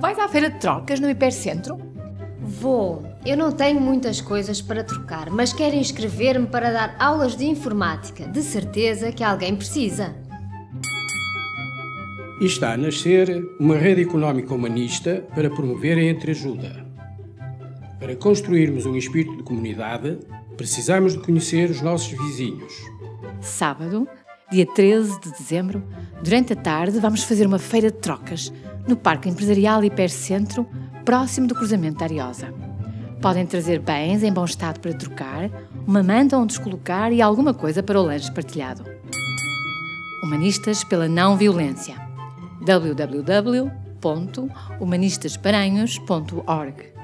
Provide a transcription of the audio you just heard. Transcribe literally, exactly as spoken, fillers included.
Vais à feira de trocas no Hipercentro? Vou. Eu não tenho muitas coisas para trocar, mas quero inscrever-me para dar aulas de informática. De certeza que alguém precisa. E está a nascer uma rede económica humanista para promover a entreajuda. Para construirmos um espírito de comunidade, precisamos de conhecer os nossos vizinhos. Sábado, dia treze de dezembro, durante a tarde, vamos fazer uma feira de trocas no Parque Empresarial Hipercentro, próximo do cruzamento da Ariosa. Podem trazer bens em bom estado para trocar, uma manta onde os colocar e alguma coisa para o lanche partilhado. Humanistas pela Não Violência. w w w ponto humanistas paranhos ponto org